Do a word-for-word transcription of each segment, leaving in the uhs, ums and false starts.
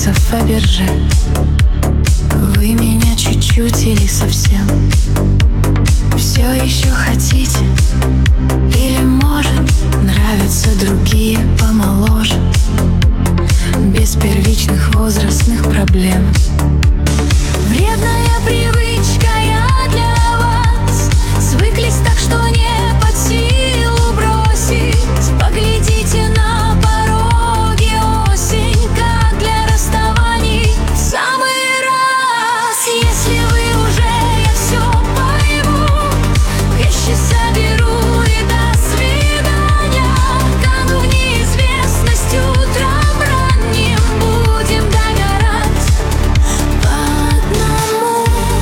сердце Фаберже. Вы меня чуть-чуть или совсем все еще хотите? Или, может, нравятся другие помоложе, без первичных возрастных проблем? Вредная привычка я для вас. Свыклись так, что не под силу бросить. Поглядите на пороге осень, как для расставаний в самый раз. Если вы уже, я все пойму, вещи соберу и до свидания. Кану в неизвестность утром ранним, будем догорать по одному.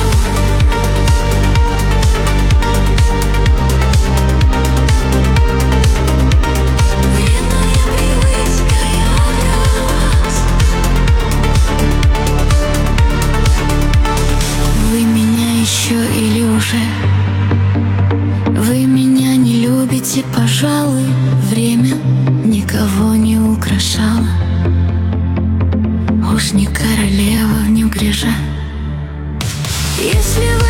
Вредная привычка я для вас. Вы меня еще или уже? Вы меня не любите, пожалуй. Время никого не украшало. Уж не королева в неугрежа. Если вы